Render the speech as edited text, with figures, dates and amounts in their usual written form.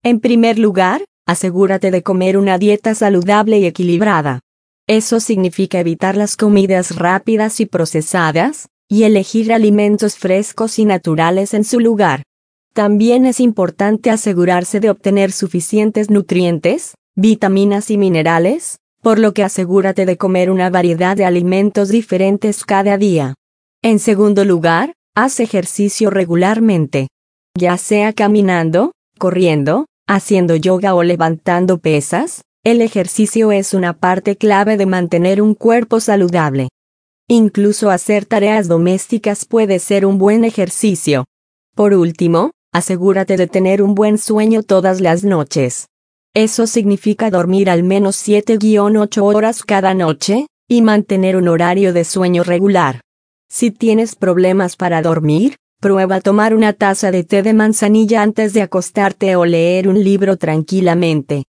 En primer lugar, asegúrate de comer una dieta saludable y equilibrada. Eso significa evitar las comidas rápidas y procesadas, y elegir alimentos frescos y naturales en su lugar. También es importante asegurarse de obtener suficientes nutrientes, vitaminas y minerales, por lo que asegúrate de comer una variedad de alimentos diferentes cada día. En segundo lugar, haz ejercicio regularmente. Ya sea caminando, corriendo, haciendo yoga o levantando pesas, el ejercicio es una parte clave de mantener un cuerpo saludable. Incluso hacer tareas domésticas puede ser un buen ejercicio. Por último, asegúrate de tener un buen sueño todas las noches. Eso significa dormir al menos 7-8 horas cada noche, y mantener un horario de sueño regular. Si tienes problemas para dormir, prueba tomar una taza de té de manzanilla antes de acostarte o leer un libro tranquilamente.